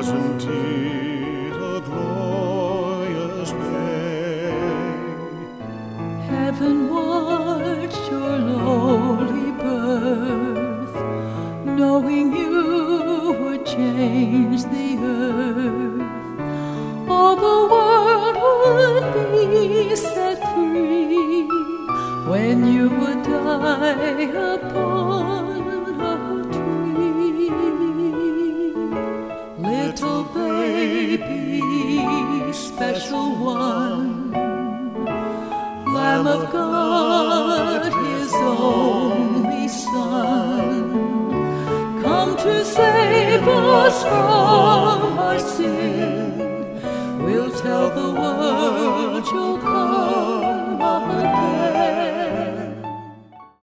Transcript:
Isn't it a glorious day? Heaven watched your lowly birth, knowing you would change the earth. All the world would be set free when you would die upon a tree. Little baby, special one, Lamb of God, His only Son, come to save us from our sin. We'll tell the world you'll come.